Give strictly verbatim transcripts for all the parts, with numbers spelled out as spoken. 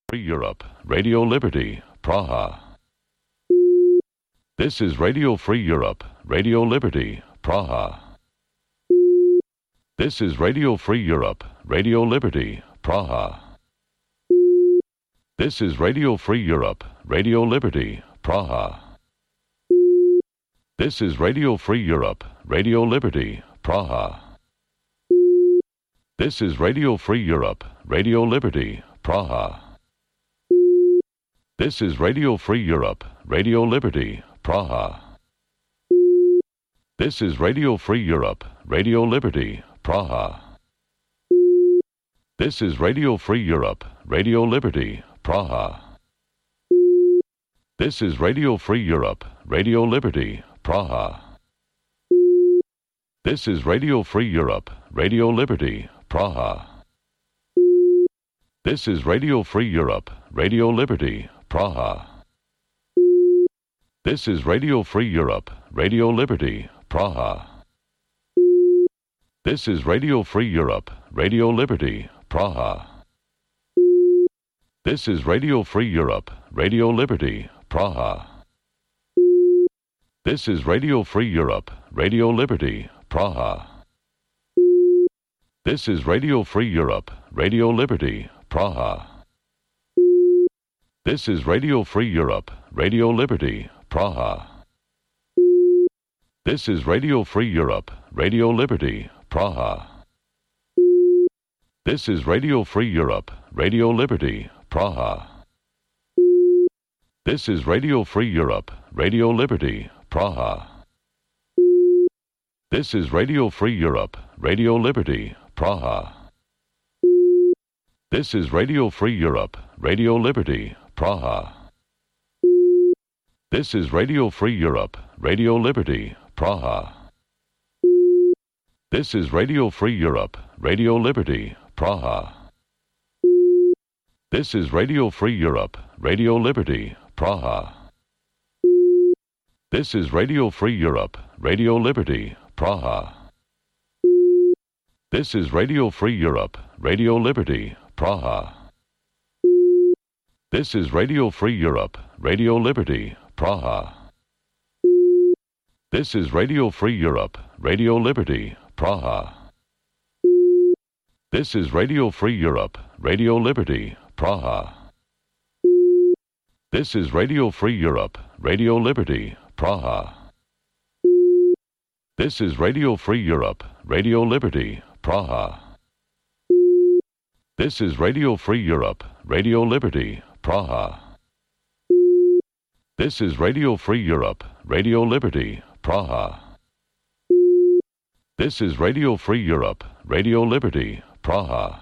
Free Europe, Radio Liberty, Praha. This is Radio Free Europe, Radio Liberty, Praha. This is Radio Free Europe, Radio Liberty, Praha. This is Radio Free Europe, Radio Liberty, Praha. This is Radio Free Europe, Radio Liberty, Praha. This is Radio Free Europe, Radio Liberty, Praha. This is Radio Free Europe, Radio Liberty, Praha. This is Radio Free Europe, Radio Liberty, Praha. This is Radio Free Europe, Radio Liberty, Praha. This is Radio Free Europe, Radio Liberty, Praha. This is Radio Free Europe, Radio Liberty, Praha. This is Radio Free Europe, Radio Liberty, Praha. This is Radio Free Europe, Radio Liberty, Praha. This is Radio Free Europe, Radio Liberty, Praha. This is Radio Free Europe, Radio Liberty, Praha. This is Radio Free Europe, Radio Liberty, Praha. This is Radio Free Europe, Radio Liberty, Praha. This is Radio Free Europe, Radio Liberty, Praha. This is Radio Free Europe, Radio Liberty, Praha. This is Radio Free Europe, Radio Liberty, Praha. This is Radio Free Europe, Radio Liberty, Praha. This is Radio Free Europe, Radio Liberty, Praha. This is Radio Free Europe, Radio Liberty, Praha. This is Radio Free Europe, Radio Liberty, Praha. This is Radio Free Europe, Radio Liberty, Praha. This is Radio Free Europe, Radio Liberty, Praha. This is Radio Free Europe, Radio Liberty, Praha. This is Radio Free Europe, Radio Liberty, Praha. This is Radio Free Europe, Radio Liberty, Praha. This is Radio Free Europe, Radio Liberty, Praha. This is Radio Free Europe, Radio Liberty, Praha. This is Radio Free Europe, Radio Liberty, Praha. This is Radio Free Europe, Radio Liberty, Praha. This is Radio Free Europe, Radio Liberty, Praha. This is Radio Free Europe, Radio Liberty, Praha. This is Radio Free Europe, Radio Liberty, Praha.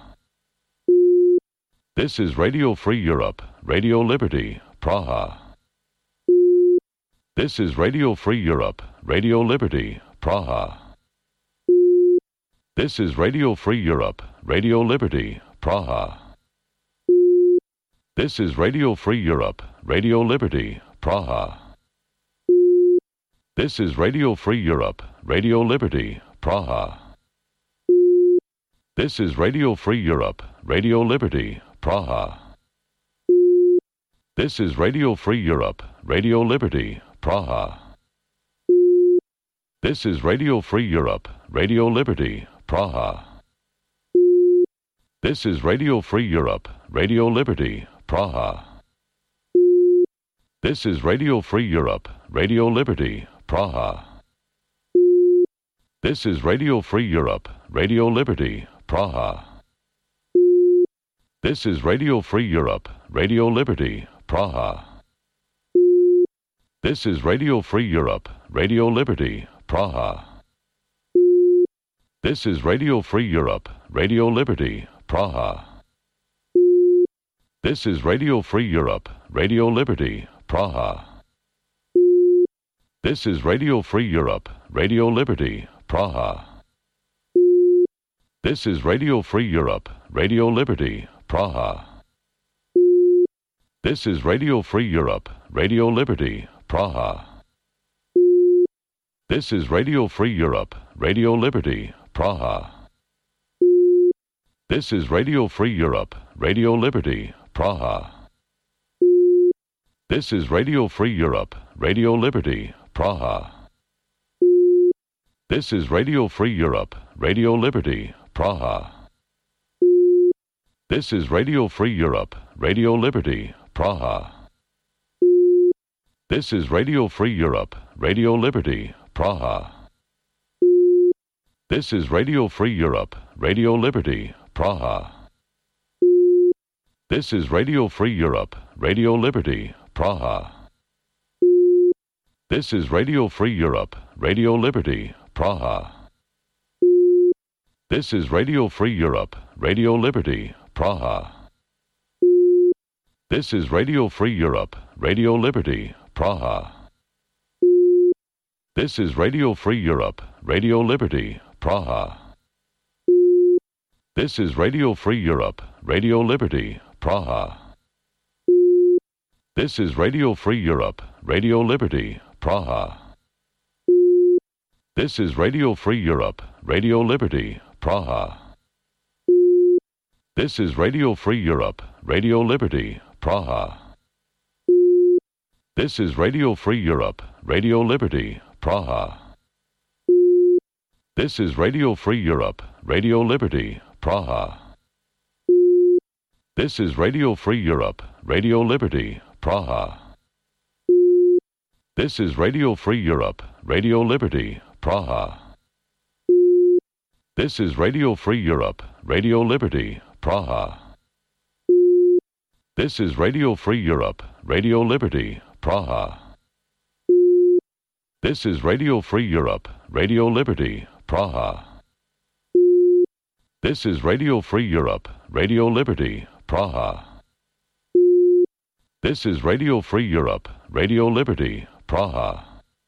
This is Radio Free Europe, Radio Liberty, Praha. This is Radio Free Europe, Radio Liberty, Praha. This is Radio Free Europe, Radio Liberty, Praha. This is Radio Free Europe, Radio Liberty, Praha. This is Radio Free Europe, Radio Liberty, Praha. This is Radio Free Europe, Radio Liberty, Praha. This is Radio Free Europe, Radio Liberty, Praha. This is Radio Free Europe, Radio Liberty, Praha. This is Radio Free Europe, Radio Liberty, Praha. This is Radio Free Europe, Radio Liberty, Praha. This is Radio Free Europe, Radio Liberty, Praha. This is Radio Free Europe, Radio Liberty, Praha. This is Radio Free Europe, Radio Liberty, Praha. This is Radio Free Europe, Radio Liberty, Praha. This is Radio Free Europe, Radio Liberty, Praha. This is Radio Free Europe, Radio Liberty, Praha. This is Radio Free Europe, Radio Liberty, Praha. This is Radio Free Europe, Radio Liberty, Praha. This is Radio Free Europe, Radio Liberty, Praha. This is Radio Free Europe, Radio Liberty, Praha. This is Radio Free Europe, Radio Liberty, Praha. This is Radio Free Europe, Radio Liberty, Praha. This is Radio Free Europe, Radio Liberty, Praha. This is Radio Free Europe, Radio Liberty, Praha. This is Radio Free Europe, Radio Liberty, Praha. This is Radio Free Europe, Radio Liberty, Praha. This is Radio Free Europe, Radio Liberty, Praha. This is Radio Free Europe, Radio Liberty, Praha. This is Radio Free Europe, Radio Liberty, Praha. This is Radio Free Europe, Radio Liberty, Praha. This is Radio Free Europe, Radio Liberty, Praha. This is Radio Free Europe, Radio Liberty, Praha. This is Radio Free Europe, Radio Liberty, Praha. This is Radio Free Europe, Radio Liberty, Praha. This is Radio Free Europe, Radio Liberty, Praha. This is Radio Free Europe, Radio Liberty, Praha. This is Radio Free Europe, Radio Liberty, Praha. This is Radio Free Europe, Radio Liberty, Praha. This is Radio Free Europe, Radio Liberty, Praha. This is Radio Free Europe, Radio Liberty, Praha. This is Radio Free Europe, Radio Liberty, Praha. This is Radio Free Europe, Radio Liberty, Praha. This is Radio Free Europe, Radio Liberty, Praha.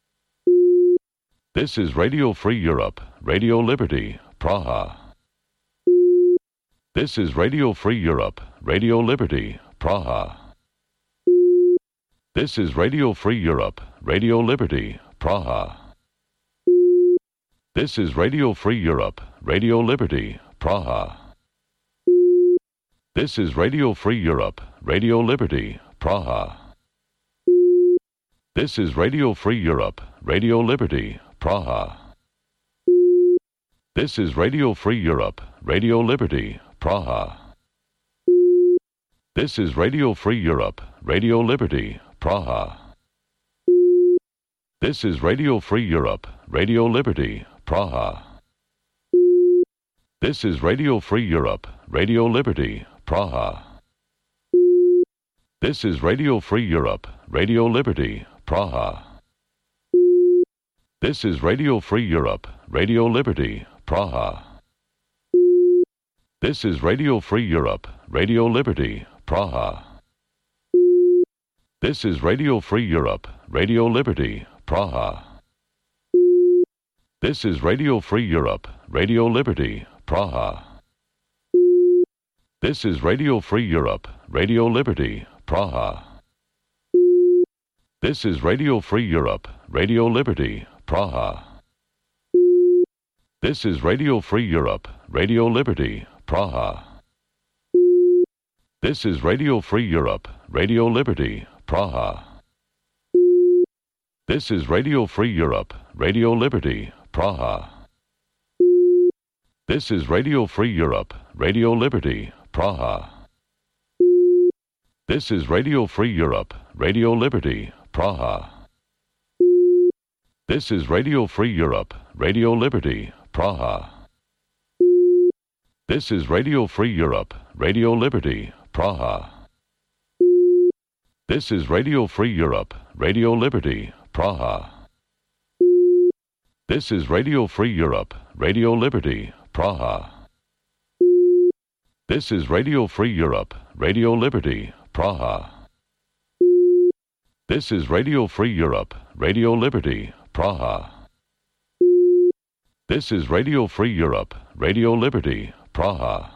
This is Radio Free Europe, Radio Liberty, Praha. This is Radio Free Europe, Radio Liberty, Praha. This is Radio Free Europe, Radio Liberty, Praha. This is Radio Free Europe, Radio Liberty, Praha. This is Radio Free Europe, Radio Liberty, Praha. This is Radio Free Europe, Radio Liberty, Praha. This is Radio Free Europe, Radio Liberty, Praha. This is Radio Free Europe, Radio Liberty, Praha. This is Radio Free Europe, Radio Liberty, Praha. This is Radio Free Europe, Radio Liberty, Praha. This is Radio Free Europe, Radio Liberty, Praha. This is Radio Free Europe, Radio Liberty, Praha. This is Radio Free Europe, Radio Liberty, Praha. This is Radio Free Europe, Radio Liberty, Praha. This is Radio Free Europe, Radio Liberty, Praha. This is Radio Free Europe, Radio Liberty, Praha. This is Radio Free Europe, Radio Liberty, Praha. This is Radio Free Europe, Radio Liberty, Praha. This is Radio Free Europe, Radio Liberty, Praha. This is Radio Free Europe, Radio Liberty, Praha. This is Radio Free Europe, Radio Liberty, Praha. This is Radio Free Europe, Radio Liberty, Praha. This is Radio Free Europe, Radio Liberty, Praha. This is Radio Free Europe, Radio Liberty, Praha. This is Radio Free Europe, Radio Liberty, Praha. This is Radio Free Europe, Radio Liberty, Praha. This is Radio Free Europe, Radio Liberty, Praha. This is Radio Free Europe, Radio Liberty, Praha. This is Radio Free Europe, Radio Liberty, Praha.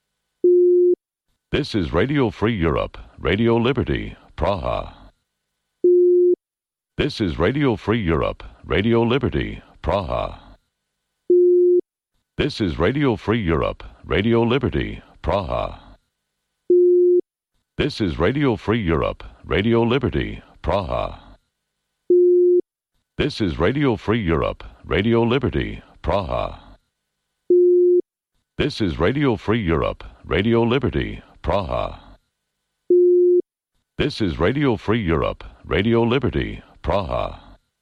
This is Radio Free Europe, Radio Liberty, Praha. This is Radio Free Europe, Radio Liberty, Praha. This is Radio Free Europe, Radio Liberty, Praha. This is Radio Free Europe, Radio Liberty, Praha. This is Radio Free Europe, Radio Liberty, Praha. This is Radio Free Europe, Radio Liberty, Praha. This is Radio Free Europe, Radio Liberty, Praha.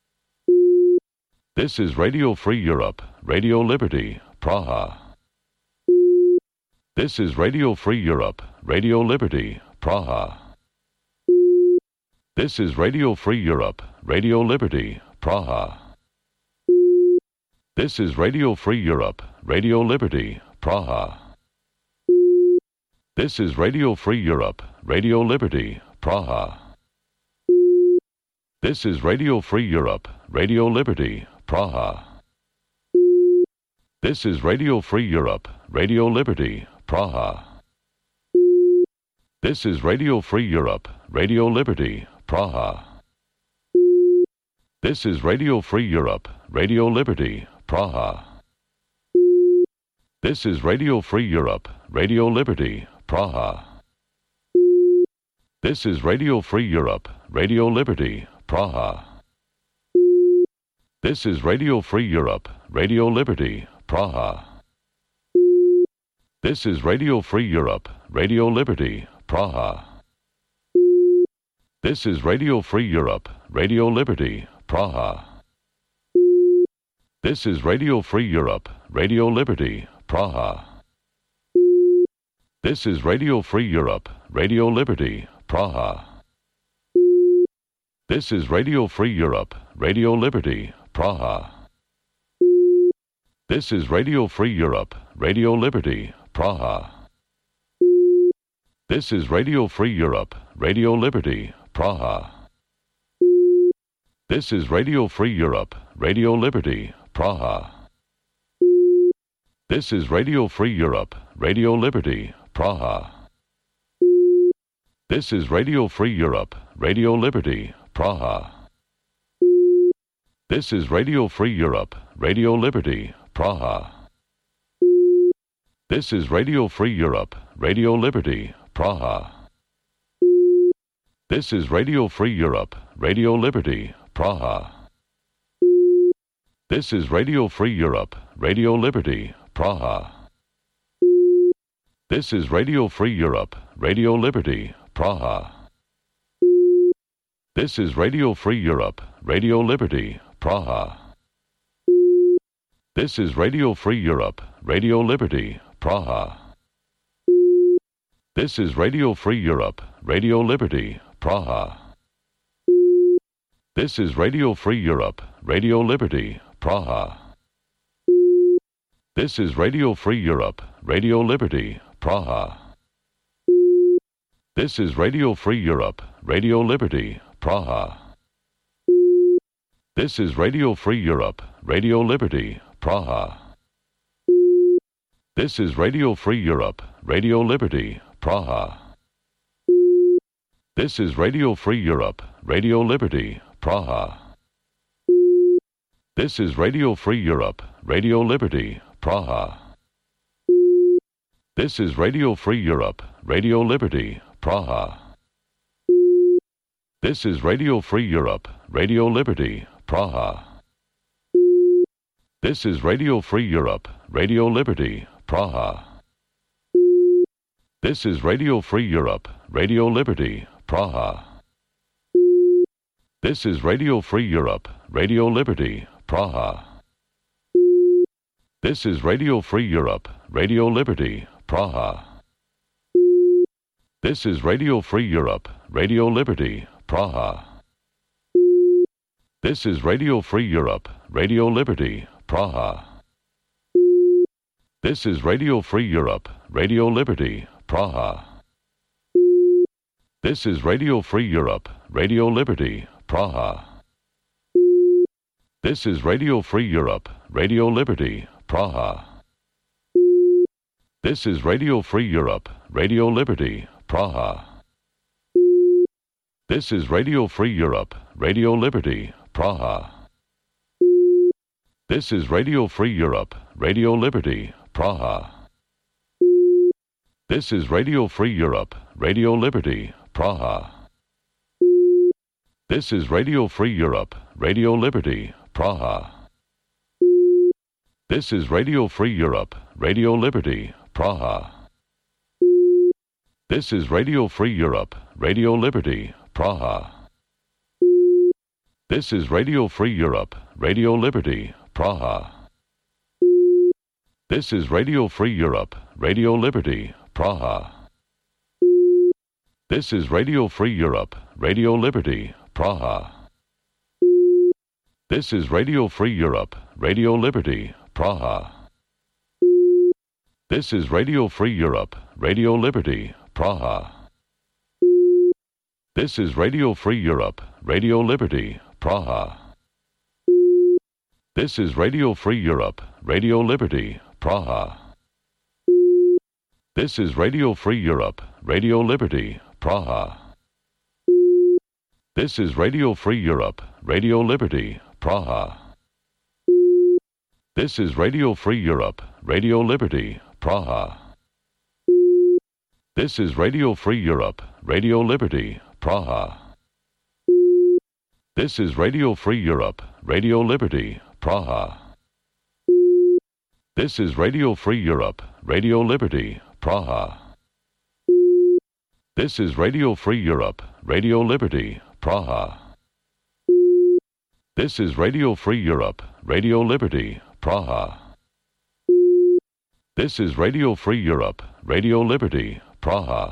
This is Radio Free Europe, Radio Liberty, Praha. This is Radio Free Europe, Radio Liberty, Praha. This is Radio Free Europe, Radio Liberty, Praha. This is Radio Free Europe, Radio Liberty, Praha. This is Radio Free Europe, Radio Liberty, Praha. This is Radio Free Europe, Radio Liberty, Praha. This is Radio Free Europe, Radio Liberty, Praha. This is Radio Free Europe, Radio Liberty, Praha. This is Radio Free Europe, Radio Liberty, Praha. This is Radio Free Europe, Radio Liberty, Praha. This is Radio Free Europe, Radio Liberty, Praha. This is Radio Free Europe, Radio Liberty, Praha. This is Radio Free Europe, Radio Liberty, Praha. This is Radio Free Europe, Radio Liberty, Praha. This is Radio Free Europe, Radio Liberty, Praha. This is Radio Free Europe, Radio Liberty, Praha. This is Radio Free Europe, Radio Liberty, Praha. This is Radio Free Europe, Radio Liberty, Praha. This is Radio Free Europe, Radio Liberty, Praha. This is Radio Free Europe, Radio Liberty, Praha. This is Radio Free Europe, Radio Liberty, Praha. This is Radio Free Europe, Radio Liberty, Praha. This is Radio Free Europe, Radio Liberty, Praha. This is Radio Free Europe, Radio Liberty, Praha. This is Radio Free Europe, Radio Liberty, Praha. This is Radio Free Europe, Radio Liberty, Praha. This is Radio Free Europe, Radio Liberty, Praha. This is Radio Free Europe, Radio Liberty, Praha. This is Radio Free Europe, Radio Liberty, Praha. This is Radio Free Europe, Radio Liberty, Praha. This is Radio Free Europe, Radio Liberty, Praha. This is Radio Free Europe, Radio Liberty, Praha. This is Radio Free Europe, Radio Liberty, Praha. This is Radio Free Europe, Radio Liberty, Praha. This is Radio Free Europe, Radio Liberty, Praha. This is Radio Free Europe, Radio Liberty, Praha. This is Radio Free Europe, Radio Liberty, Praha. This is Radio Free Europe, Radio Liberty, Praha. This is Radio Free Europe, Radio Liberty, Praha. This is Radio Free Europe, Radio Liberty, Praha. This is Radio Free Europe, Radio Liberty, Praha. This is Radio Free Europe, Radio Liberty, Praha. This is Radio Free Europe, Radio Liberty, Praha. This is Radio Free Europe, Radio Liberty, Praha. This is Radio Free Europe, Radio Liberty, Praha. This is Radio Free Europe, Radio Liberty, Praha. This is Radio Free Europe, Radio Liberty, Praha. This is Radio Free Europe, Radio Liberty, Praha. This is Radio Free Europe, Radio Liberty, Praha. This is Radio Free Europe, Radio Liberty, Praha. This is Radio Free Europe, Radio Liberty, Praha. This is Radio Free Europe, Radio Liberty, Praha. This is Radio Free Europe, Radio Liberty, Praha. This is Radio Free Europe, Radio Liberty, Praha. This is Radio Free Europe, Radio Liberty, Praha. This is Radio Free Europe, Radio Liberty, Praha. This is Radio Free Europe, Radio Liberty, Praha. This is Radio Free Europe, Radio Liberty, Praha. This is Radio Free Europe, Radio Liberty, Praha. This is Radio Free Europe, Radio Liberty, Praha. This is Radio Free Europe, Radio Liberty, Praha. This is Radio Free Europe, Radio Liberty, Praha. This is Radio Free Europe, Radio Liberty, Praha. This is Radio Free Europe, Radio Liberty, Praha. This is Radio Free Europe, Radio Liberty, Praha. This is Radio Free Europe, Radio Liberty, Praha. This is Radio Free Europe, Radio Liberty, Praha. This is Radio Free Europe, Radio Liberty, Praha. This is Radio Free Europe, Radio Liberty, Praha. This is Radio Free Europe, Radio Liberty, Praha. This is Radio Free Europe, Radio Liberty, Praha.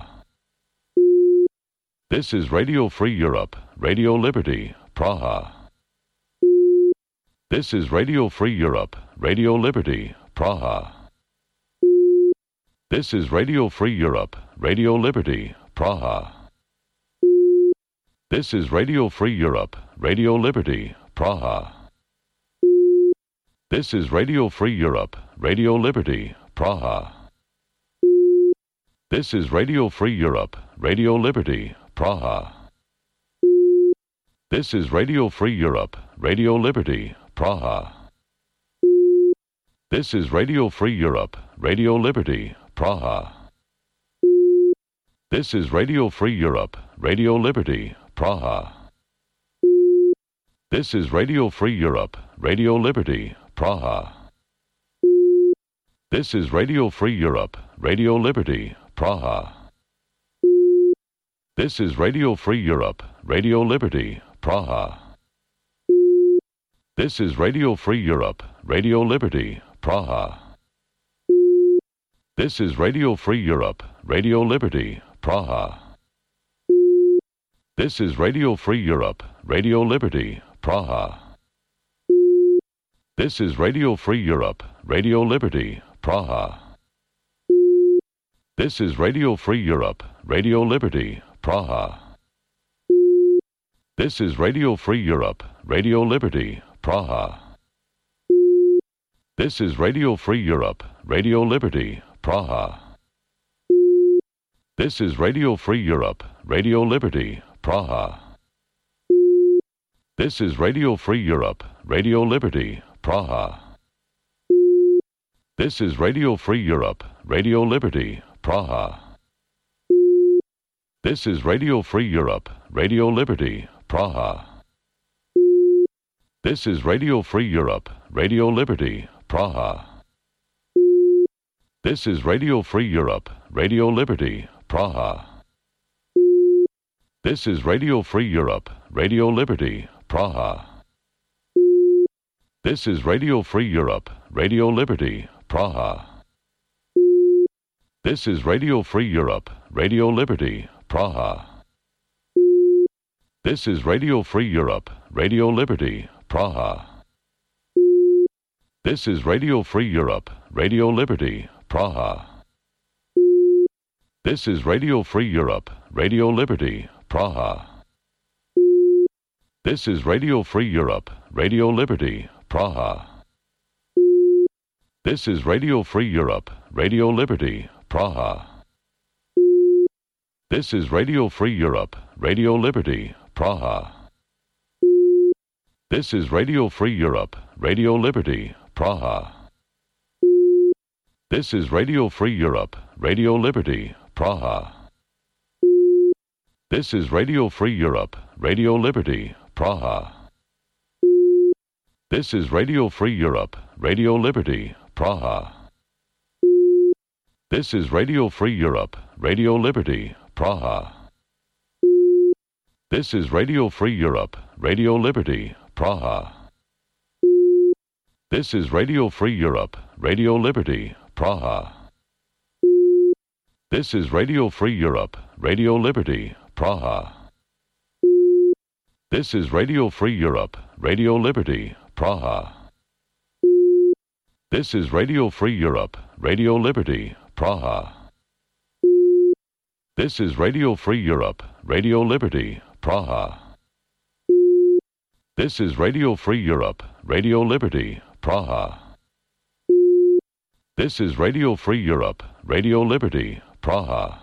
This is Radio Free Europe, Radio Liberty, Praha. This is Radio Free Europe, Radio Liberty, Praha. This is Radio Free Europe, Radio Liberty, Praha. This is Radio Free Europe, Radio Liberty, Praha. This is Radio Free Europe, Radio Liberty, Praha. This is Radio Free Europe, Radio Liberty, Praha. This is Radio Free Europe, Radio Liberty, Praha. This is Radio Free Europe, Radio Liberty, Praha. This is Radio Free Europe, Radio Liberty, Praha. This is Radio Free Europe, Radio Liberty, Praha. This is Radio Free Europe, Radio Liberty, Praha. This is Radio Free Europe, Radio Liberty, Praha. This is Radio Free Europe, Radio Liberty, Praha. This is Radio Free Europe, Radio Liberty, Praha. This is Radio Free Europe, Radio Liberty, Praha. This is Radio Free Europe, Radio Liberty, Praha. This is Radio Free Europe, Radio Liberty, Praha. This is Radio Free Europe, Radio Liberty, Praha. This is Radio Free Europe, Radio Liberty, Praha. This is Radio Free Europe, Radio Liberty, Praha. This is Radio Free Europe, Radio Liberty, Praha. This is Radio Free Europe, Radio Liberty, Praha. This is Radio Free Europe, Radio Liberty, Praha. This is Radio Free Europe, Radio Liberty, Praha. This is Radio Free Europe, Radio Liberty, Praha. This is Radio Free Europe, Radio Liberty, Praha. This is Radio Free Europe, Radio Liberty, Praha. This is Radio Free Europe, Radio Liberty, Praha. This is Radio Free Europe, Radio Liberty, Praha. This is Radio Free Europe, Radio Liberty, Praha. This is Radio Free Europe, Radio Liberty, Praha. This is Radio Free Europe, Radio Liberty, Praha. This is Radio Free Europe, Radio Liberty, Praha. This is Radio Free Europe, Radio Liberty, Praha. This is Radio Free Europe, Radio Liberty, Praha. This is Radio Free Europe, Radio Liberty, Praha. This is Radio Free Europe, Radio Liberty, Praha. This is Radio Free Europe, Radio Liberty, Praha. This is Radio Free Europe, Radio Liberty, Praha. This is Radio Free Europe, Radio Liberty, Praha. This is Radio Free Europe, Radio Liberty, Praha. This is Radio Free Europe, Radio Liberty, Praha. This is Radio Free Europe, Radio Liberty, Praha. This is Radio Free Europe, Radio Liberty, Praha. This is Radio Free Europe, Radio Liberty, Praha. This is Radio Free Europe, Radio Liberty, Praha. This is Radio Free Europe, Radio Liberty, Praha.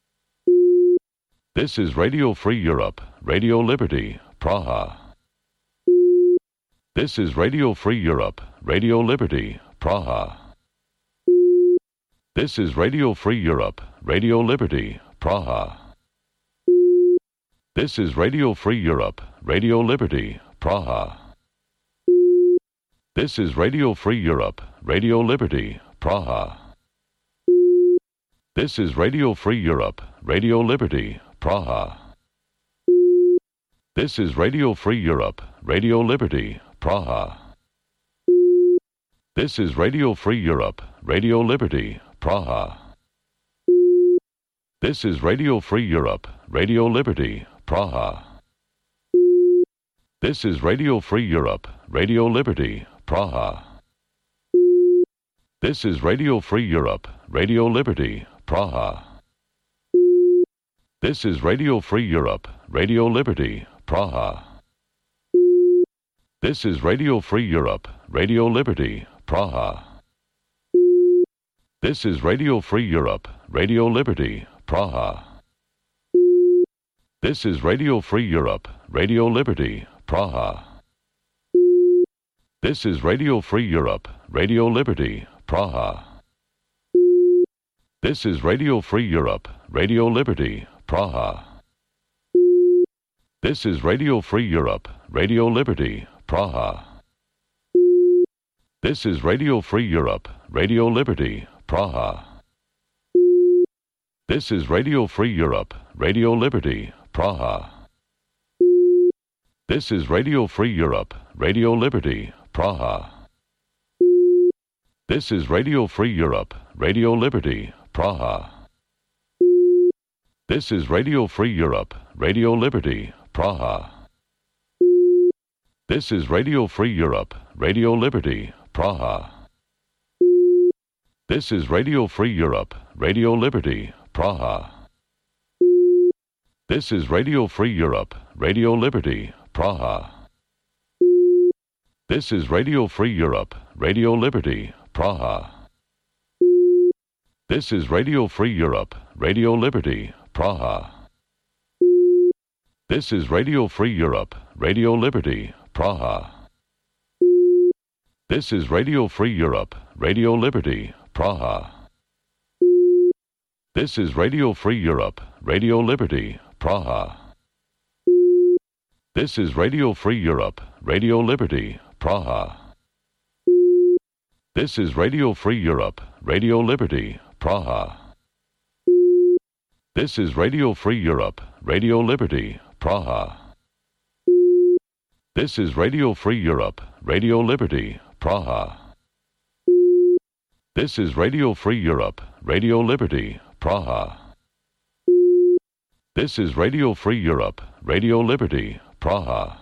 This is Radio Free Europe, Radio Liberty, Praha. This is Radio Free Europe, Radio Liberty, Praha. This is Radio Free Europe, Radio Liberty, Praha. This is Radio Free Europe, Radio Liberty, Praha. This is Radio Free Europe, Radio Liberty, Praha. This is Radio Free Europe, Radio Liberty, Praha. This is Radio Free Europe, Radio Liberty, Praha. This is Radio Free Europe, Radio Liberty, Praha. This is Radio Free Europe, Radio Liberty, Praha. This is Radio Free Europe, Radio Liberty, Praha. This is Radio Free Europe, Radio Liberty, Praha. This is Radio Free Europe, Radio Liberty, Praha. This is Radio Free Europe, Radio Liberty, Praha. This is Radio Free Europe, Radio Liberty, Praha. This is Radio Free Europe, Radio Liberty, Praha. This is Radio Free Europe, Radio Liberty, Praha. This is Radio Free Europe, Radio Liberty, Praha. This is Radio Free Europe, Radio Liberty, Praha. This is Radio Free Europe, Radio Liberty, Praha. This is Radio Free Europe, Radio Liberty, Praha. This is Radio Free Europe, Radio Liberty, Praha. This is Radio Free Europe, Radio Liberty, Praha. This is Radio Free Europe, Radio Liberty, Praha. This is Radio Free Europe, Radio Liberty, Praha. This is Radio Free Europe, Radio Liberty, Praha. This is Radio Free Europe, Radio Liberty, Praha. This is Radio Free Europe, Radio Liberty, Praha. This is Radio Free Europe, Radio Liberty, Praha. This is Radio Free Europe, Radio Liberty, Praha. This is Radio Free Europe, Radio Liberty, Praha. This is Radio Free Europe, Radio Liberty, Praha. This is Radio Free Europe, Radio Liberty, Praha. This is Radio Free Europe, Radio Liberty, Praha. This is Radio Free Europe, Radio Liberty, Praha. This is Radio Free Europe, Radio Liberty, Praha. This is Radio Free Europe, Radio Liberty, Praha. This is Radio Free Europe, Radio Liberty, Praha.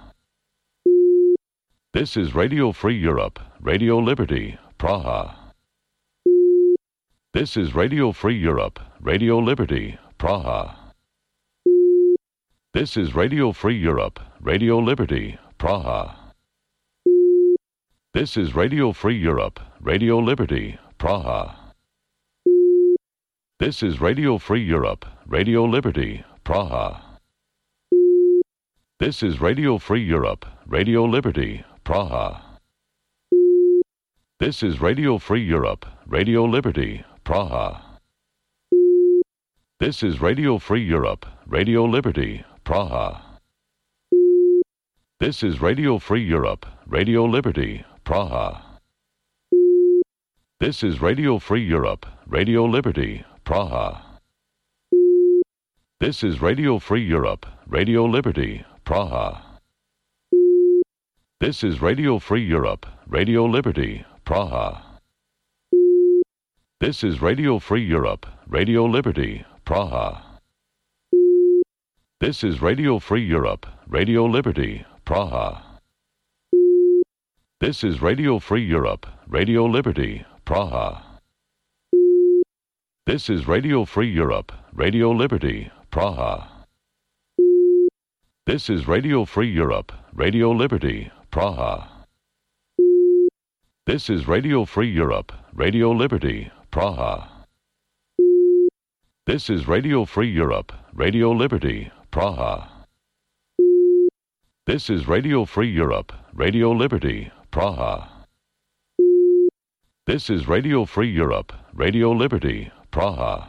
This is Radio Free Europe, Radio Liberty, Praha. This is Radio Free Europe, Radio Liberty, Praha. This is Radio Free Europe, Radio Liberty, Praha. This is Radio Free Europe, Radio Liberty, Praha. This is Radio Free Europe, Radio Liberty, Praha. This is Radio Free Europe, Radio Liberty, Praha. This is Radio Free Europe, Radio Liberty, Praha. This is Radio Free Europe, Radio Liberty, Praha. This is Radio Free Europe, Radio Liberty, Praha. This is Radio Free Europe, Radio Liberty, Praha. This is Radio Free Europe, Radio Liberty, Praha. This is Radio Free Europe, Radio Liberty, Praha. This is Radio Free Europe, Radio Liberty, Praha. This is Radio Free Europe, Radio Liberty, Praha. This is Radio Free Europe, Radio Liberty, Praha. This is Radio Free Europe, Radio Liberty, Praha. This is Radio Free Europe, Radio Liberty, Praha. This is Radio Free Europe, Radio Liberty, Praha. This is Radio Free Europe, Radio Liberty, Praha. This is Radio Free Europe, Radio Liberty, Praha. This is Radio Free Europe, Radio Liberty, Praha.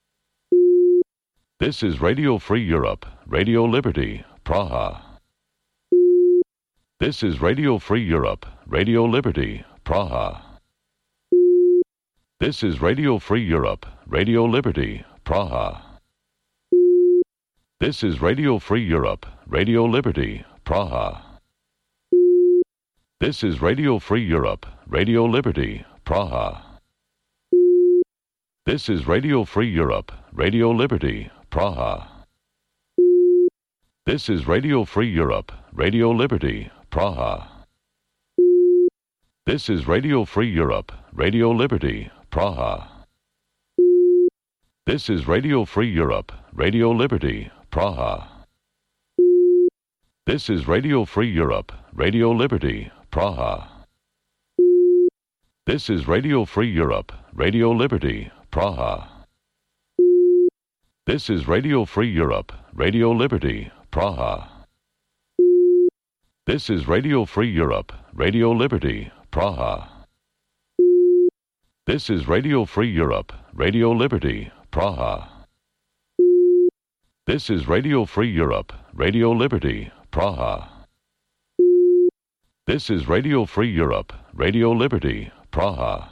This is Radio Free Europe, Radio Liberty, Praha. This is Radio Free Europe, Radio Liberty, Praha. This is Radio Free Europe, Radio Liberty, Praha. This is Radio Free Europe, Radio Liberty, Praha. This is Radio Free Europe, Radio Liberty, Praha. This is Radio Free Europe, Radio Liberty, Praha. This is Radio Free Europe, Radio Liberty, Praha. This is Radio Free Europe, Radio Liberty, Praha. This is Radio Free Europe, Radio Liberty, Praha. This is Radio Free Europe, Radio Liberty, Praha. This is Radio Free Europe, Radio Liberty, Praha. This is Radio Free Europe, Radio Liberty, Praha. This is Radio Free Europe, Radio Liberty, Praha. This is Radio Free Europe, Radio Liberty, Praha. This is Radio Free Europe, Radio Liberty, Praha. This is Radio Free Europe, Radio Liberty, Praha.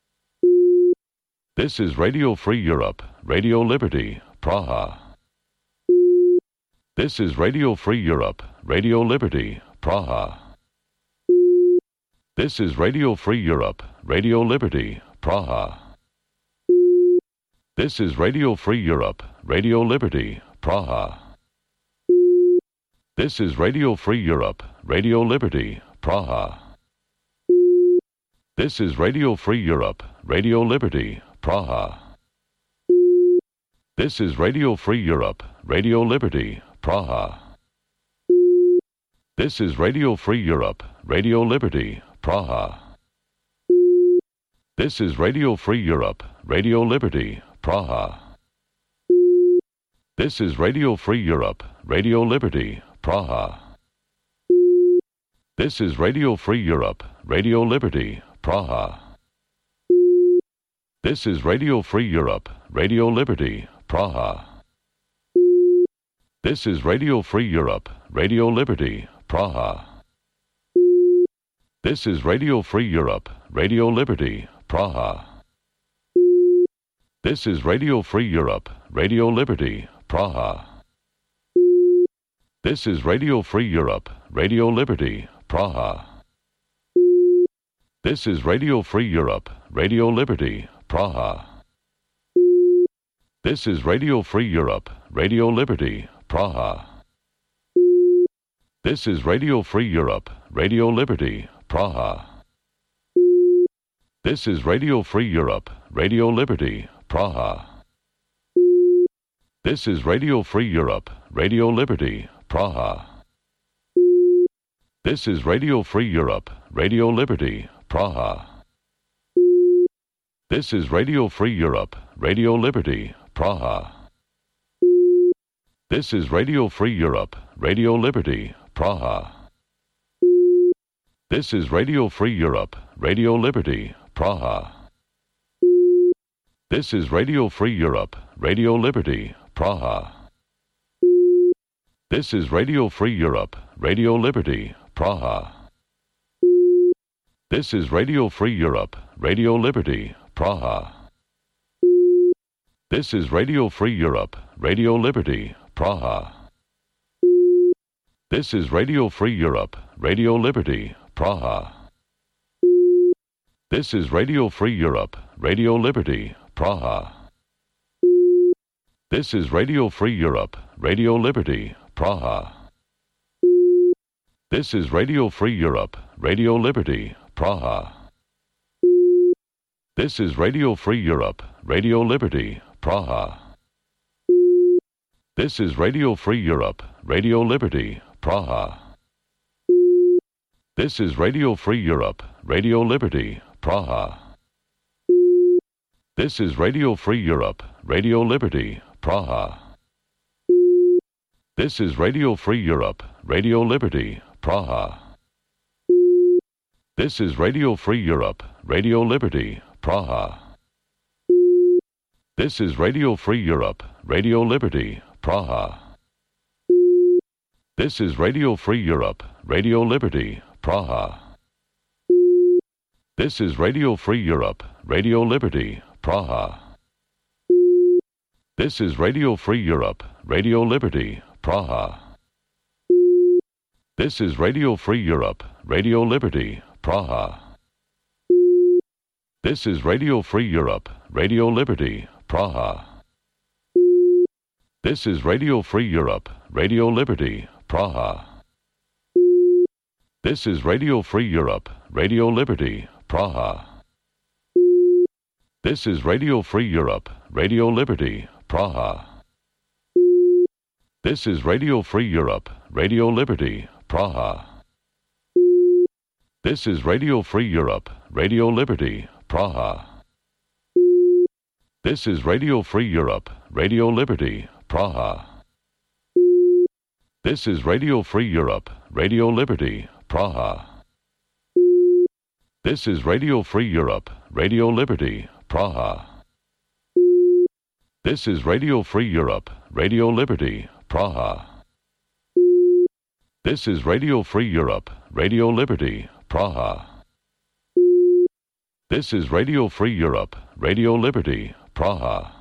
This is Radio Free Europe, Radio Liberty, Praha. This is Radio Free Europe, Radio Liberty, Praha. This is Radio Free Europe, Radio Liberty, Praha. This is Radio Free Europe, Radio Liberty, Praha. This is Radio Free Europe, Radio Liberty, Praha. This is Radio Free Europe, Radio Liberty, Praha. This is Radio Free Europe, Radio Liberty, Praha. This is Radio Free Europe, Radio Liberty, Praha. This is Radio Free Europe, Radio Liberty, Praha. This is Radio Free Europe, Radio Liberty, Praha. This is Radio Free Europe, Radio Liberty, Praha. This is Radio Free Europe, Radio Liberty, Praha. This is Radio Free Europe, Radio Liberty, Praha. This is Radio Free Europe, Radio Liberty, Praha. This is Radio Free Europe, Radio Liberty, Praha. This is Radio Free Europe, Radio Liberty, Praha. This is Radio Free Europe, Radio Liberty, Praha. This is Radio Free Europe, Radio Liberty, Praha. This is Radio Free Europe, Radio Liberty, Praha. This is Radio Free Europe, Radio Liberty, Praha. This is Radio Free Europe, Radio Liberty, Praha. This is Radio Free Europe, Radio Liberty, Praha. This is Radio Free Europe, Radio Liberty, Praha. This is Radio Free Europe, Radio Liberty, Praha. This is Radio Free Europe, Radio Liberty, Praha. This is Radio Free Europe, Radio Liberty, Praha. This is Radio Free Europe, Radio Liberty, Praha. This is Radio Free Europe, Radio Liberty, Praha. This is Radio Free Europe, Radio Liberty, Praha. This is Radio Free Europe, Radio Liberty, Praha. This is Radio Free Europe, Radio Liberty, Praha. This is Radio Free Europe, Radio Liberty, Praha. This is Radio Free Europe, Radio Liberty, Praha. This is Radio Free Europe, Radio Liberty, Praha. This is Radio Free Europe, Radio Liberty, Praha. This is Radio Free Europe, Radio Liberty, Praha. This is Radio Free Europe, Radio Liberty, Praha. This is Radio Free Europe, Radio Liberty, Praha. This is Radio Free Europe, Radio Liberty, Praha. This is Radio Free Europe, Radio Liberty, Praha. This is Radio Free Europe, Radio Liberty, Praha. This is Radio Free Europe, Radio Liberty, Praha. This is Radio Free Europe, Radio Liberty, Praha. This is Radio Free Europe, Radio Liberty, Praha. This is Radio Free Europe, Radio Liberty, Praha. This is Radio Free Europe, Radio Liberty, Praha. This is Radio Free Europe, Radio Liberty, Praha. This is Radio Free Europe, Radio Liberty, Praha. This is Radio Free Europe, Radio Liberty, Praha. This is Radio Free Europe, Radio Liberty, Praha. This is Radio Free Europe, Radio Liberty, Praha. This is Radio Free Europe, Radio Liberty, Praha. This is Radio Free Europe, Radio Liberty, Praha. This is Radio Free Europe, Radio Liberty, Praha. This is Radio Free Europe, Radio Liberty, Praha. This is Radio Free Europe, Radio Liberty, Praha.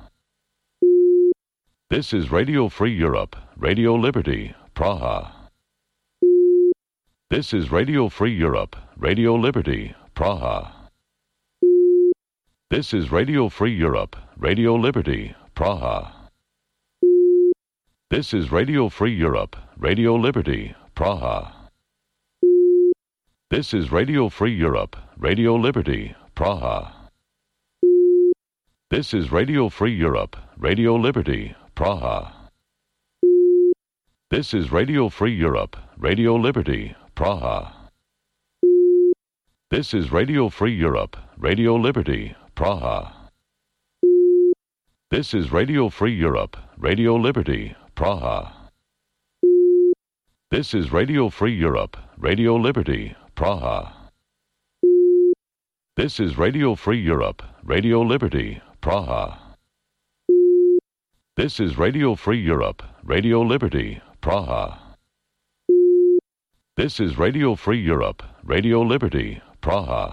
This is Radio Free Europe, Radio Liberty, Praha. This is Radio Free Europe, Radio Liberty, Praha. This is Radio Free Europe, Radio Liberty, Praha. This is Radio Free Europe, Radio Liberty, Praha. This is Radio Free Europe, Radio Liberty, Praha. This is Radio Free Europe, Radio Liberty, Praha. This is Radio Free Europe, Radio Liberty, Praha. This is Radio Free Europe, Radio Liberty, Praha. This is Radio Free Europe, Radio Liberty, Praha. This is Radio Free Europe, Radio Liberty, Praha. This is Radio Free Europe, Radio Liberty, Praha. This is Radio Free Europe, Radio Liberty, Praha. This is Radio Free Europe, Radio Liberty, Praha.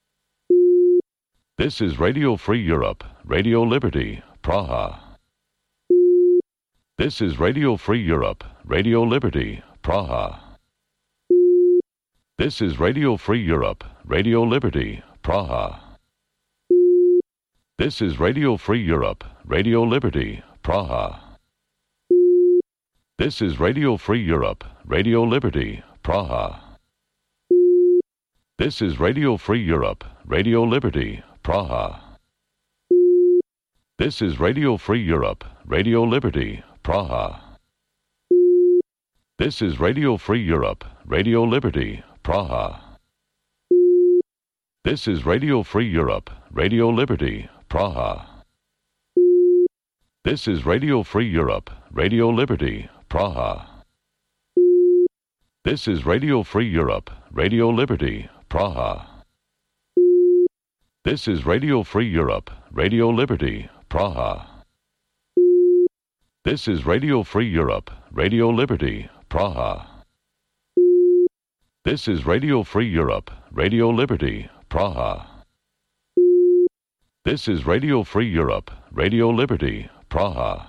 This is Radio Free Europe, Radio Liberty, Praha. This is Radio Free Europe, Radio Liberty, Praha. This is Radio Free Europe, Radio Liberty, Praha. This is Radio Free Europe, Radio Liberty, Praha. This is Radio Free Europe, Radio Liberty, Praha. This is Radio Free Europe, Radio Liberty, Praha. This is Radio Free Europe, Radio Liberty, Praha. This is Radio Free Europe, Radio Liberty, Praha. This is Radio Free Europe, Radio Liberty, Praha. This is Radio Free Europe, Radio Liberty, Praha. This is Radio Free Europe, Radio Liberty, Praha. This is Radio Free Europe, Radio Liberty, Praha. This is Radio Free Europe, Radio Liberty, Praha. This is Radio Free Europe, Radio Liberty, Praha. This is Radio Free Europe, Radio Liberty, Praha.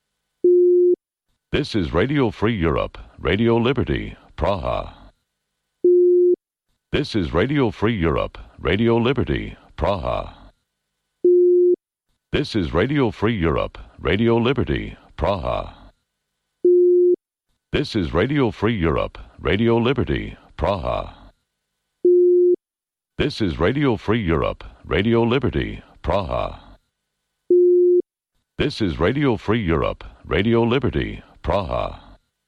This is Radio Free Europe, Radio Liberty, Praha. This is Radio Free Europe, Radio Liberty, Praha. This is Radio Free Europe, Radio Liberty, Praha. This is Radio Free Europe, Radio Liberty, Praha. This is Radio Free Europe, Radio Liberty, Praha. This is Radio Free Europe, Radio Liberty, Praha.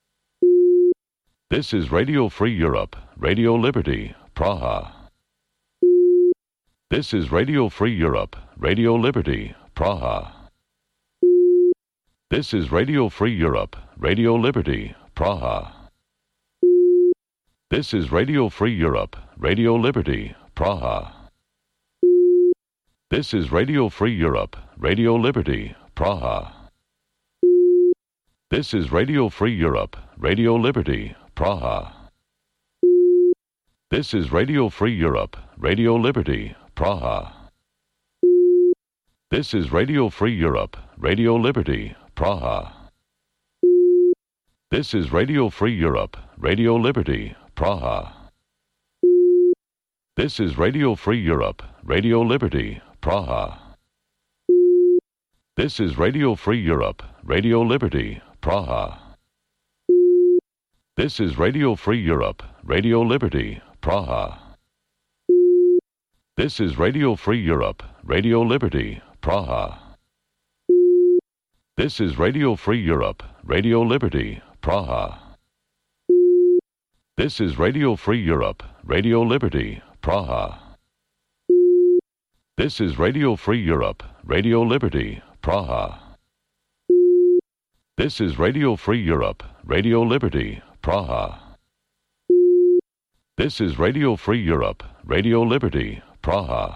This is Radio Free Europe, Radio Liberty, Praha. This is Radio Free Europe, Radio Liberty, Praha. This is Radio Free Europe, Radio Liberty, Praha. This is Radio Free Europe, Radio Liberty, Praha. This is Radio Free Europe, Radio Liberty, Praha. This is Radio Free Europe, Radio Liberty, Praha. This is Radio Free Europe, Radio Liberty, Praha. This is Radio Free Europe, Radio Liberty, Praha. This is Radio Free Europe, Radio Liberty, Praha. This is Radio Free Europe, Radio Liberty, Praha. This is Radio Free Europe, Radio Liberty, Praha. This is Radio Free Europe, Radio Liberty, Praha. This is Radio Free Europe, Radio Liberty, Praha. This is Radio Free Europe, Radio Liberty, Praha. This is Radio Free Europe, Radio Liberty, Praha. This is Radio Free Europe, Radio Liberty, Praha. This is Radio Free Europe, Radio Liberty, Praha. This is Radio Free Europe, Radio Liberty, Praha.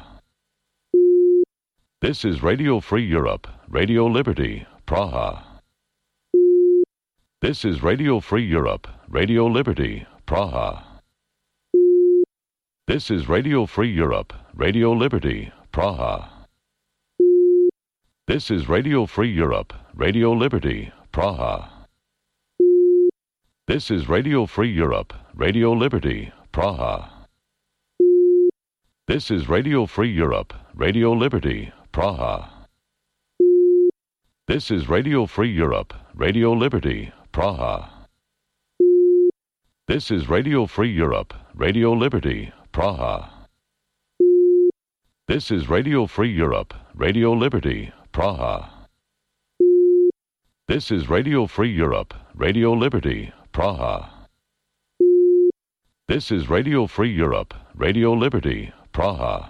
This is Radio Free Europe, Radio Liberty, Praha. This is Radio Free Europe, Radio Liberty, Praha. This is Radio Free Europe, Radio Liberty, Praha. This is Radio Free Europe, Radio Liberty, Praha. This is Radio Free Europe, Radio Liberty, Praha. This is Radio Free Europe, Radio Liberty, Praha. This is Radio Free Europe, Radio Liberty, Praha. This is Radio Free Europe, Radio Liberty, Praha. This is Radio Free Europe, Radio Liberty, Praha. This is Radio Free Europe, Radio Liberty, Praha. This is Radio Free Europe, Radio Liberty, Praha.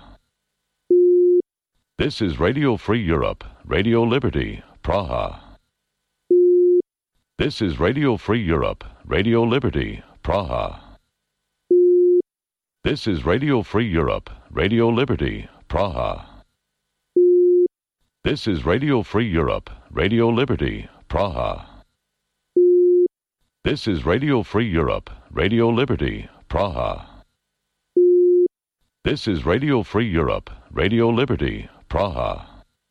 This is Radio Free Europe, Radio Liberty, Praha. This is Radio Free Europe, Radio Liberty, Praha. This is Radio Free Europe, Radio Liberty, Praha. This is Radio Free Europe, Radio Liberty, Praha. This is Radio Free Europe, Radio Liberty, Praha. This is Radio Free Europe, Radio Liberty, Praha.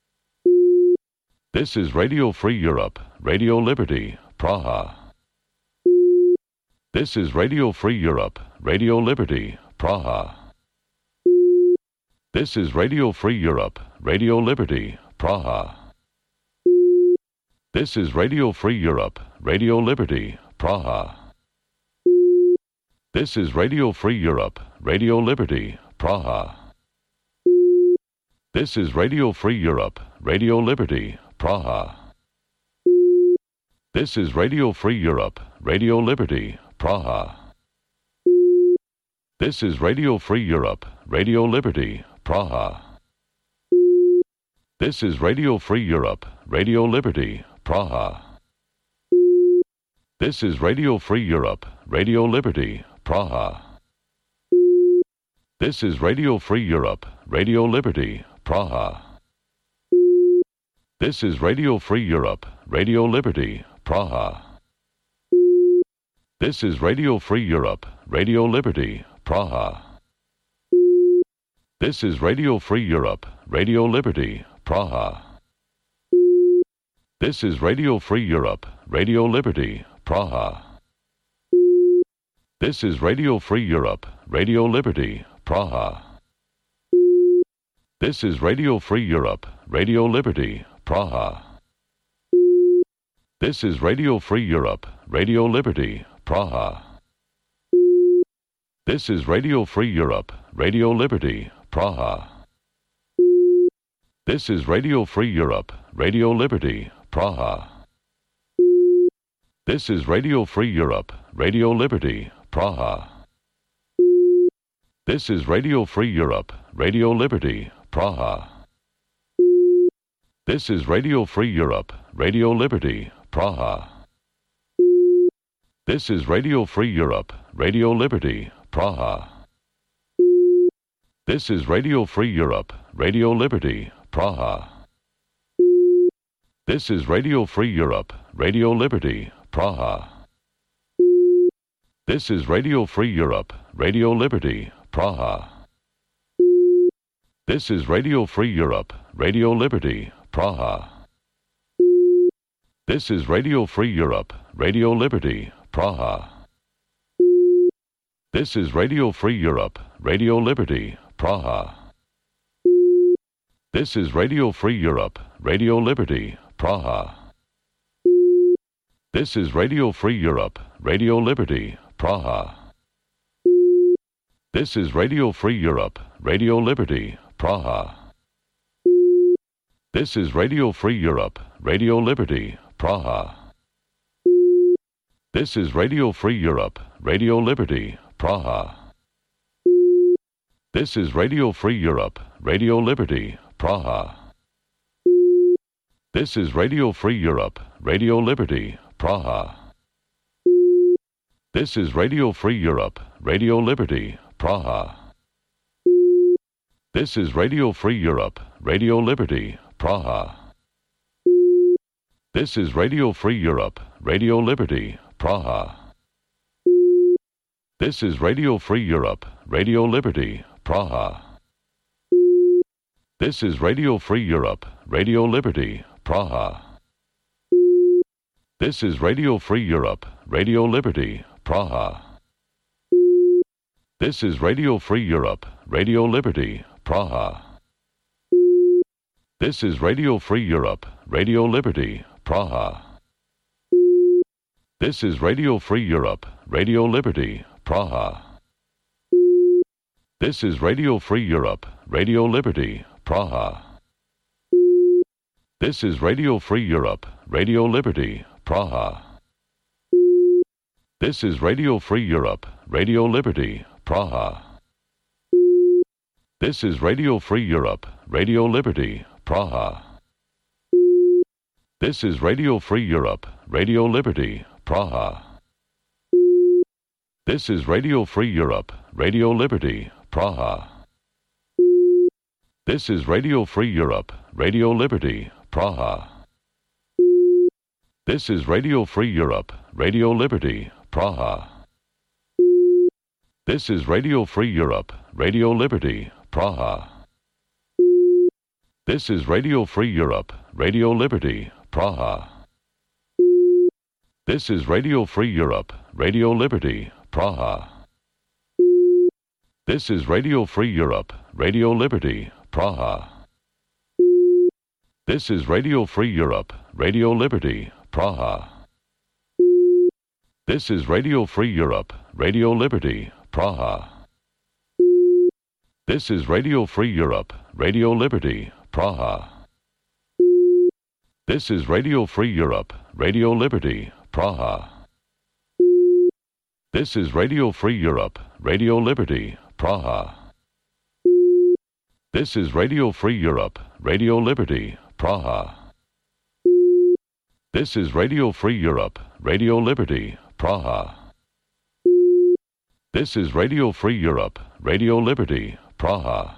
This is Radio Free Europe, Radio Liberty, Praha. This is Radio Free Europe, Radio Liberty, Praha. This is Radio Free Europe, Radio Liberty, Praha. This is Radio Free Europe, Radio Liberty, Praha. This is Radio Free Europe, Radio Liberty, Praha. This is Radio Free Europe, Radio Liberty, Praha. This is Radio Free Europe, Radio Liberty, Praha. This is Radio Free Europe, Radio Liberty, Praha. This is Radio Free Europe, Radio Liberty, Praha. This is Radio Free Europe, Radio Liberty, Praha. This is Radio Free Europe, Radio Liberty, Praha. This is Radio Free Europe, Radio Liberty, Praha. This is Radio Free Europe, Radio Liberty, Praha. This is Radio Free Europe, Radio Liberty, Praha. This is Radio Free Europe, Radio Liberty, Praha. This is Radio Free Europe, Radio Liberty, Praha. This is Radio Free Europe, Radio Liberty, Praha. This is Radio Free Europe, Radio Liberty, Praha. This is Radio Free Europe, Radio Liberty, Praha. This is Radio Free Europe, Radio Liberty, Praha. This is Radio Free Europe, Radio Liberty, Praha. This is Radio Free Europe, Radio Liberty, Praha. This is Radio Free Europe, Radio Liberty, Praha. This is Radio Free Europe, Radio Liberty, Praha. This is Radio Free Europe, Radio Liberty, Praha. This is Radio Free Europe, Radio Liberty, Praha. This is Radio Free Europe, Radio Liberty, Praha. This is Radio Free Europe, Radio Liberty, Praha. This is Radio Free Europe, Radio Liberty, Praha. This is Radio Free Europe, Radio Liberty, Praha. This is Radio Free Europe, Radio Liberty, Praha. This is Radio Free Europe, Radio Liberty, Praha. This is Radio Free Europe, Radio Liberty, Praha. This is Radio Free Europe, Radio Liberty, Praha. This is Radio Free Europe, Radio Liberty, Praha. This is Radio Free Europe, Radio Liberty, Praha. This is Radio Free Europe, Radio Liberty, Praha. This is Radio Free Europe, Radio Liberty, Praha. This is Radio Free Europe, Radio Liberty, Praha. This is Radio Free Europe, Radio Liberty, Praha. This is Radio Free Europe, Radio Liberty, Praha. This is Radio Free Europe, Radio Liberty, Praha. This is Radio Free Europe, Radio Liberty, Praha. This is Radio Free Europe, Radio Liberty, Praha. This is Radio Free Europe, Radio Liberty, Praha. This is Radio Free Europe, Radio Liberty, Praha. This is Radio Free Europe, Radio Liberty, Praha. This is Radio Free Europe, Radio Liberty, Praha. This is Radio Free Europe, Radio Liberty, Praha. This is Radio Free Europe, Radio Liberty, Praha. This is Radio Free Europe, Radio Liberty, Praha. This is Radio Free Europe, Radio Liberty, Praha. This is Radio Free Europe, Radio Liberty, Praha. This is Radio Free Europe, Radio Liberty, Praha. This is Radio Free Europe, Radio Liberty, Praha. This is Radio Free Europe, Radio Liberty, Praha. This is Radio Free Europe, Radio Liberty, Praha. This is Radio Free Europe, Radio Liberty, Praha. This is Radio Free Europe, Radio Liberty, Praha. This is Radio Free Europe, Radio Liberty, Praha. This is Radio Free Europe, Radio Liberty, Praha. This is Radio Free Europe, Radio Liberty, Praha. This is Radio Free Europe, Radio Liberty, Praha. This is Radio Free Europe, Radio Liberty, Praha. This is Radio Free Europe, Radio Liberty, Praha. This is Radio Free Europe, Radio Liberty, Praha.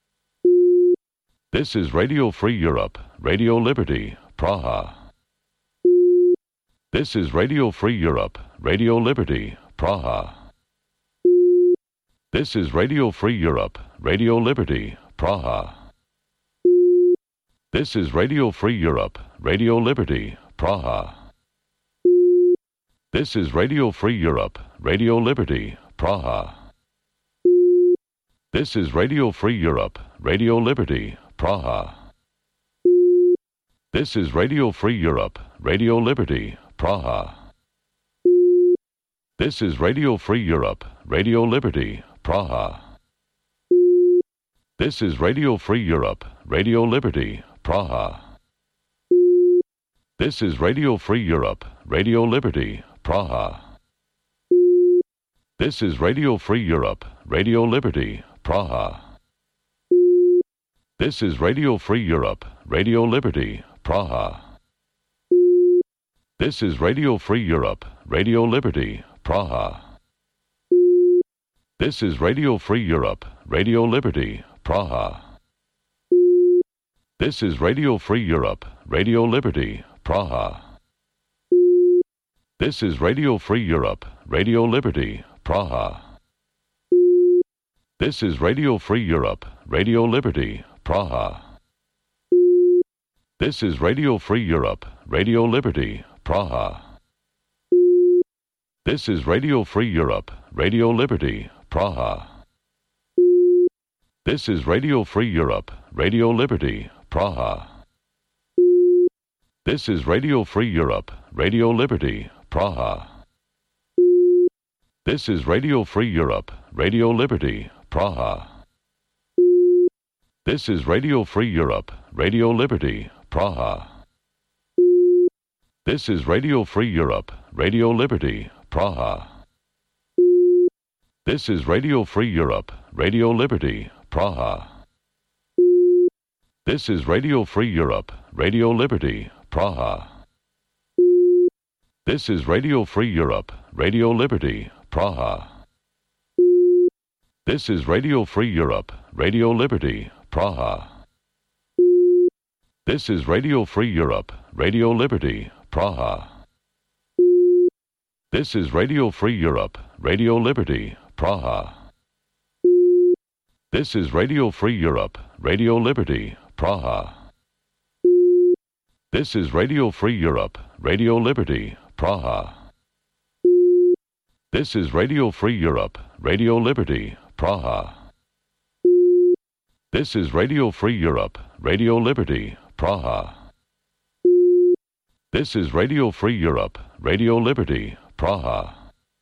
This is Radio Free Europe, Radio Liberty, Praha. This is Radio Free Europe, Radio Liberty, Praha. This is Radio Free Europe, Radio Liberty, Praha. This is Radio Free Europe, Radio Liberty, Praha. This is Radio Free Europe, Radio Liberty, Praha. This is Radio Free Europe, Radio Liberty, Praha. This is Radio Free Europe, Radio Liberty, Praha. This is Radio Free Europe, Radio Liberty, Praha. This is Radio Free Europe, Radio Liberty, Praha. This is Radio Free Europe, Radio Liberty, Praha. This is Radio Free Europe, Radio Liberty, Praha. This is Radio Free Europe, Radio Liberty, Praha. This is Radio Free Europe, Radio Liberty, Praha. This is Radio Free Europe, Radio Liberty, Praha. This is Radio Free Europe, Radio Liberty, Praha. This is Radio Free Europe, Radio Liberty, Praha. This is Radio Free Europe, Radio Liberty, Praha. This is Radio Free Europe, Radio Liberty, Praha. This is Radio Free Europe, Radio Liberty, Praha. This is Radio Free Europe, Radio Liberty, Praha. This is Radio Free Europe, Radio Liberty, Praha. This is Radio Free Europe, Radio Liberty, Praha. This is Radio Free Europe, Radio Liberty, Praha. This is Radio Free Europe, Radio Liberty, Praha. This is Radio Free Europe, Radio Liberty, Praha. This is Radio Free Europe, Radio Liberty, Praha. This is Radio Free Europe, Radio Liberty, Praha. This is Radio Free Europe, Radio Liberty, Praha. This is Radio Free Europe, Radio Liberty, Praha. This is Radio Free Europe, Radio Liberty, Praha. This is Radio Free Europe, Radio Liberty, Praha. This is Radio Free Europe, Radio Liberty, Praha. This is Radio Free Europe, Radio Liberty, Praha. This is Radio Free Europe, Radio Liberty, Praha. This is Radio Free Europe, Radio Liberty, Praha.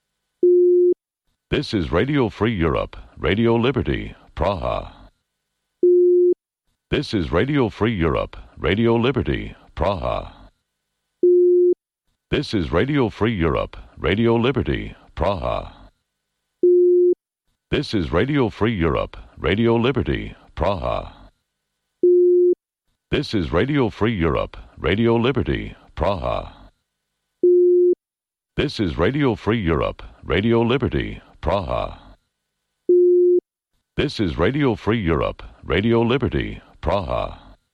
This is Radio Free Europe, Radio Liberty, Praha. This is Radio Free Europe, Radio Liberty, Praha. This is Radio Free Europe, Radio Liberty, Praha. This is Radio Free Europe, Radio Liberty, Praha. This is Radio Free Europe, Radio Liberty, Praha. This is Radio Free Europe, Radio Liberty, Praha. This is Radio Free Europe, Radio Liberty, Praha.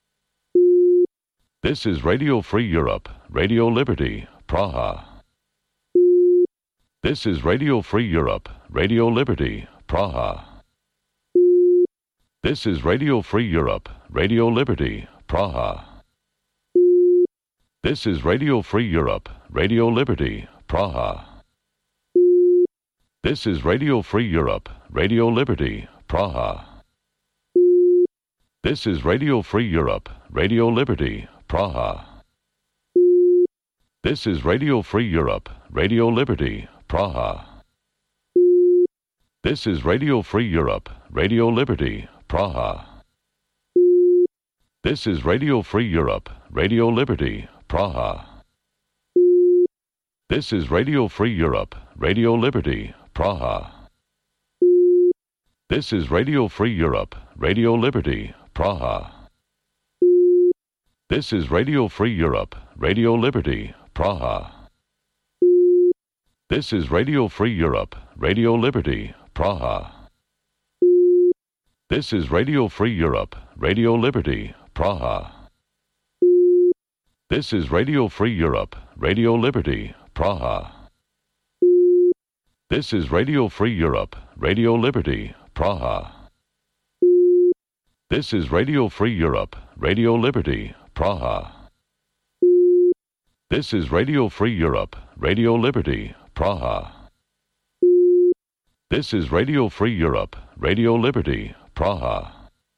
This is Radio Free Europe, Radio Liberty, Praha. This is Radio Free Europe, Radio Liberty, Praha. This is Radio Free Europe, Radio Liberty, Praha. This is Radio Free Europe, Radio Liberty, Praha. This is Radio Free Europe, Radio Liberty, Praha. This is Radio Free Europe, Radio Liberty, Praha. This is Radio Free Europe, Radio Liberty, Praha. This is Radio Free Europe, Radio Liberty, Praha. This is Radio Free Europe, Radio Liberty, Praha. This is Radio Free Europe, Radio Liberty, Praha. This is Radio Free Europe, Radio Liberty, Praha. This is Radio Free Europe, Radio Liberty, Praha. This is Radio Free Europe, Radio Liberty, Praha. This is Radio Free Europe, Radio Liberty, Praha. This is Radio Free Europe, Radio Liberty, Praha. This is Radio Free Europe, Radio Liberty, Praha. This is Radio Free Europe, Radio Liberty, Praha. This is Radio Free Europe, Radio Liberty, Praha. This is Radio Free Europe, Radio Liberty, Praha.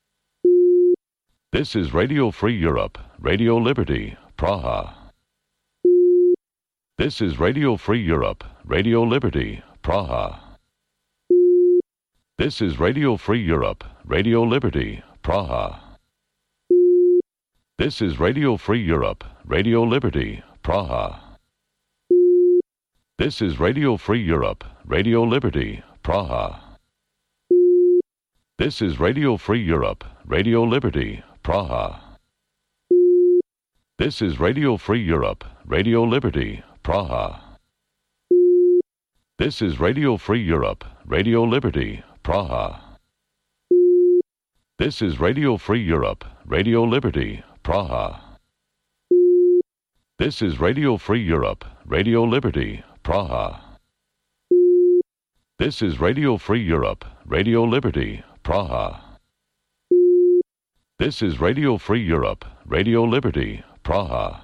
This is Radio Free Europe, Radio Liberty, Praha. This is Radio Free Europe, Radio Liberty, Praha. This is Radio Free Europe, Radio Liberty, Praha. This is Radio Free Europe, Radio Liberty, Praha. This is Radio Free Europe, Radio Liberty, Praha. This is Radio Free Europe, Radio Liberty, Praha. This is Radio Free Europe, Radio Liberty, Praha. This is Radio Free Europe, Radio Liberty, Praha. This is Radio Free Europe, Radio Liberty, Praha. This is Radio Free Europe, Radio Liberty, Praha. This is Radio Free Europe, Radio Liberty, Praha. This is Radio Free Europe, Radio Liberty, Praha.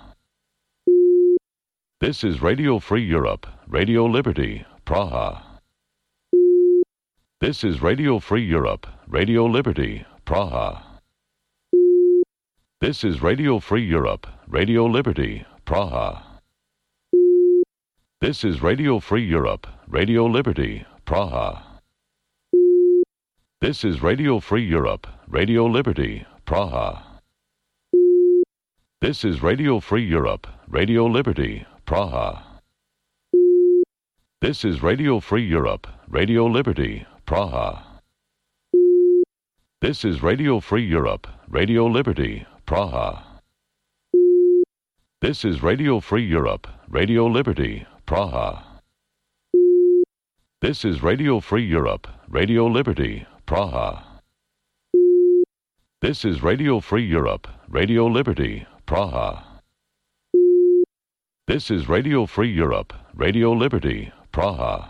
This is Radio Free Europe, Radio Liberty, Praha. This is Radio Free Europe, Radio Liberty, Praha. This is Radio Free Europe, Radio Liberty, Praha. This is Radio Free Europe, Radio Liberty, Praha. This is Radio Free Europe, Radio Liberty, Praha. This is Radio Free Europe, Radio Liberty, Praha. This is Radio Free Europe, Radio Liberty, Praha. This is Radio Free Europe, Radio Liberty, Praha. This is Radio Free Europe, Radio Liberty, Praha. This is Radio Free Europe, Radio Liberty, Praha. This is Radio Free Europe, Radio Liberty, Praha. This is Radio Free Europe, Radio Liberty, Praha.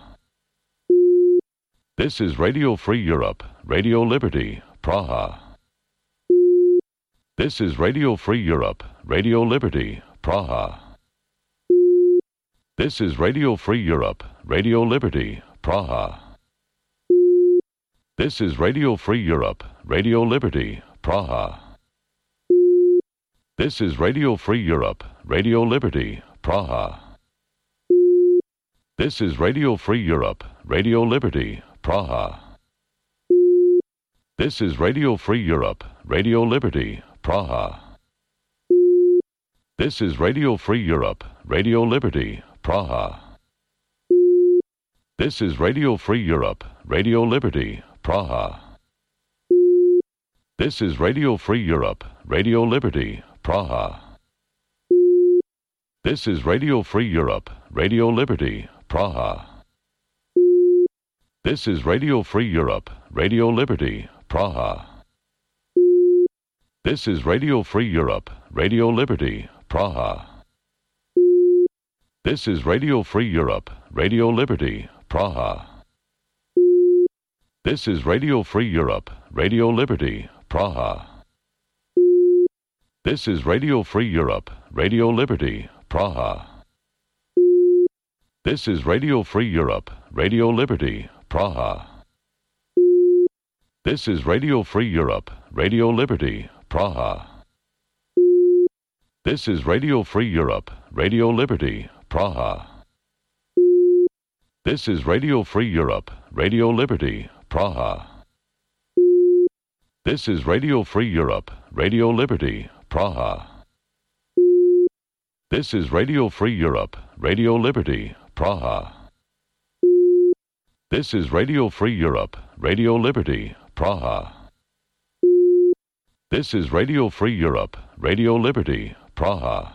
This is Radio Free Europe, Radio Liberty, Praha. This is Radio Free Europe, Radio Liberty, Praha. This is Radio Free Europe, Radio Liberty, Praha. This is Radio Free Europe, Radio Liberty, Praha. This is Radio Free Europe, Radio Liberty, Praha. This is Radio Free Europe, Radio Liberty, Praha. This is Radio Free Europe, Radio Liberty, Praha. This is Radio Free Europe, Radio Liberty, Praha. This is Radio Free Europe, Radio Liberty, Praha. This is Radio Free Europe, Radio Liberty, Praha. This is Radio Free Europe, Radio Liberty, Praha. This is Radio Free Europe, Radio Liberty, Praha. This is Radio Free Europe, Radio Liberty, Praha. This is Radio Free Europe, Radio Liberty, Praha. This is Radio Free Europe, Radio Liberty, Praha. This is Radio Free Europe, Radio Liberty, Praha. This is Radio Free Europe, Radio Liberty, Praha. This is Radio Free Europe, Radio Liberty, Praha. This is Radio Free Europe, Radio Liberty, Praha. This is Radio Free Europe, Radio Liberty, Praha. This is Radio Free Europe, Radio Liberty, Praha. This is Radio Free Europe, Radio Liberty, Praha. This is Radio Free Europe, Radio Liberty, Praha. This is Radio Free Europe, Radio Liberty, Praha.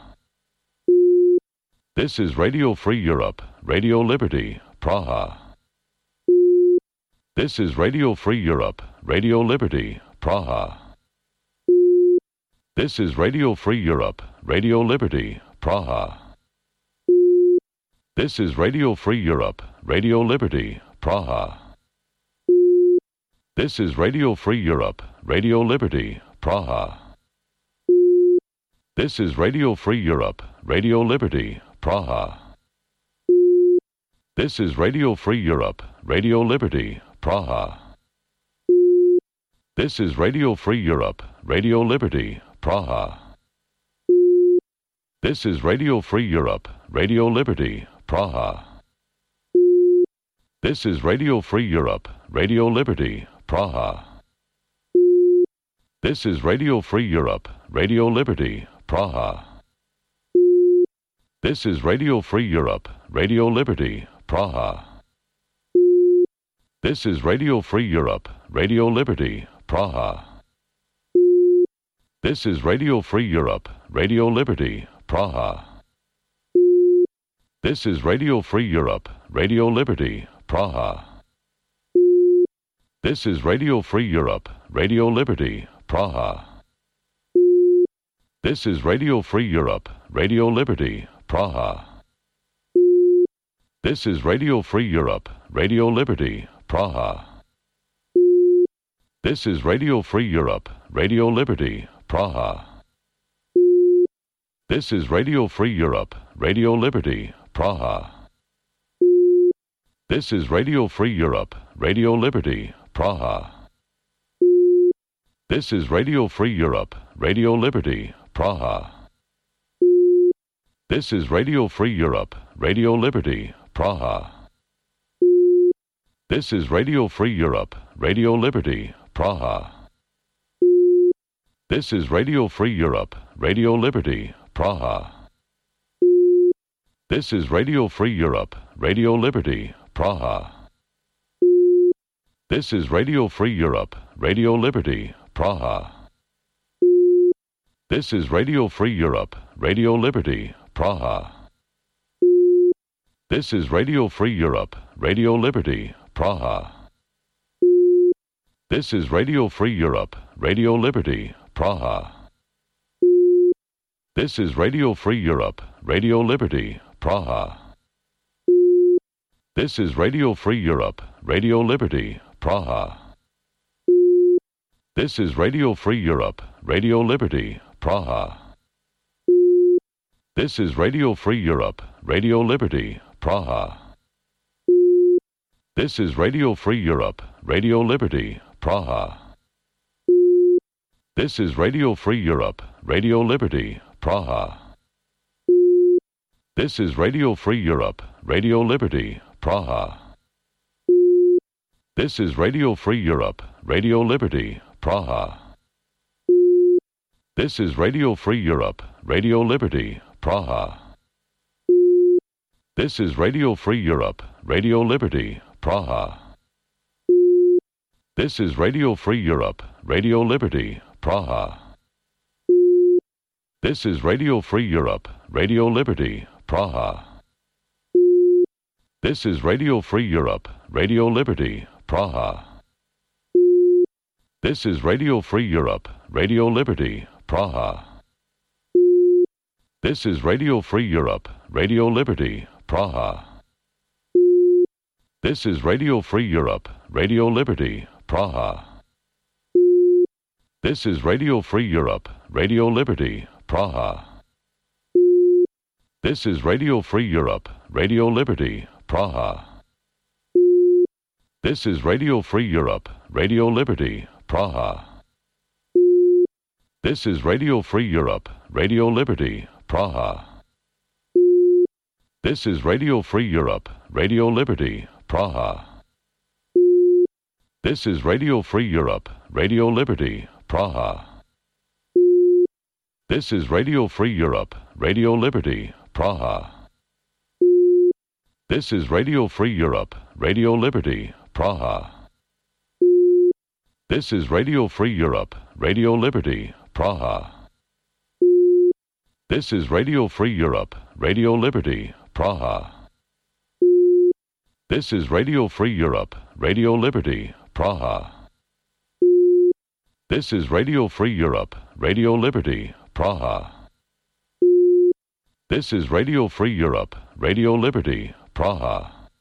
This is Radio Free Europe, Radio Liberty, Praha. This is Radio Free Europe, Radio Liberty, Praha. This is Radio Free Europe, Radio Liberty, Praha. This is Radio Free Europe, Radio Liberty, Praha. This is Radio Free Europe, Radio Liberty, Praha. This is Radio Free Europe, Radio Liberty, Praha. This is Radio Free Europe, Radio Liberty, Praha. This is Radio Free Europe, Radio Liberty, Praha. This is Radio Free Europe, Radio Liberty, Praha. This is Radio Free Europe, Radio Liberty, Praha. This is Radio Free Europe, Radio Liberty, Praha. This is Radio Free Europe, Radio Liberty, Praha. This is Radio Free Europe, Radio Liberty, Praha. This is Radio Free Europe, Radio Liberty, Praha. This is Radio Free Europe, Radio Liberty, Praha. This is Radio Free Europe, Radio Liberty, Praha. This is Radio Free Europe, Radio Liberty, Praha. This is Radio Free Europe, Radio Liberty, Praha. This is Radio Free Europe, Radio Liberty, Praha. This is Radio Free Europe, Radio Liberty, Praha. This is Radio Free Europe, Radio Liberty, Praha. This is Radio Free Europe, Radio Liberty, Praha. This is Radio Free Europe, Radio Liberty, Praha. This is Radio Free Europe, Radio Liberty, Praha. This is Radio Free Europe, Radio Liberty, Praha. This is Radio Free Europe, Radio Liberty, Praha. This is Radio Free Europe, Radio Liberty, Praha. This is Radio Free Europe, Radio Liberty, Praha. This is Radio Free Europe, Radio Liberty, Praha. This is Radio Free Europe, Radio Liberty, Praha. This is Radio Free Europe, Radio Liberty, Praha. This is Radio Free Europe, Radio Liberty, Praha. This is Radio Free Europe, Radio Liberty, Praha. This is Radio Free Europe, Radio Liberty, Praha. This is Radio Free Europe, Radio Liberty, Praha. This is Radio Free Europe, Radio Liberty, Praha. This is Radio Free Europe, Radio Liberty, Praha. This is Radio Free Europe, Radio Liberty, Praha. This is Radio Free Europe, Radio Liberty, Praha. This is Radio Free Europe, Radio Liberty, Praha. This is Radio Free Europe, Radio Liberty, Praha. This is Radio Free Europe, Radio Liberty, Praha. This is Radio Free Europe, Radio Liberty, Praha. This is Radio Free Europe, Radio Liberty, Praha. This is Radio Free Europe, Radio Liberty, Praha. This is Radio Free Europe, Radio Liberty, Praha. This is Radio Free Europe, Radio Liberty, Praha. This is Radio Free Europe, Radio Liberty, Praha. This is Radio Free Europe, Radio Liberty, Praha. This is Radio Free Europe, Radio Liberty, Praha. This is Radio Free Europe, Radio Liberty, Praha. This is Radio Free Europe, Radio Liberty, Praha. This is Radio Free Europe, Radio Liberty, Praha. This is Radio Free Europe, Radio Liberty, Praha. This is Radio Free Europe, Radio Liberty, Praha. This is Radio Free Europe, Radio Liberty, Praha. This is Radio Free Europe, Radio Liberty, Praha. This is Radio Free Europe, Radio Liberty, Praha. This is Radio Free Europe, Radio Liberty, Praha.